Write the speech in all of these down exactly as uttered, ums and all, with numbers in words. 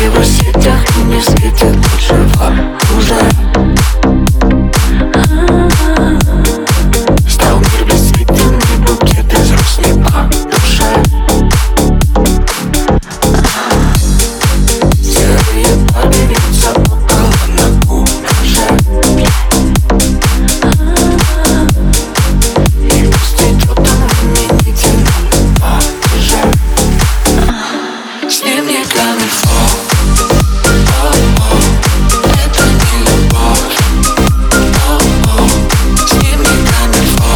его сетях и не светит больше вам уже. Стал мир бесцветен, и букет из роз не по душе. Серые пары вьются около на кураже. И пусть идет он в падеже. С ним не камильфо. Это не любовь. С ним не камильфо.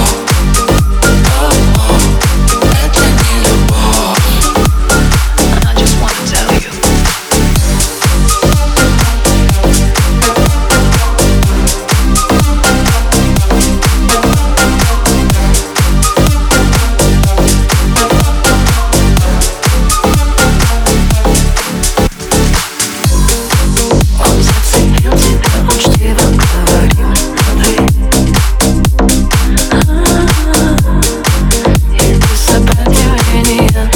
Это не любовь. I just wanna tell you. Он зацепил тебя, учтиво говорил ты. И без сопротивления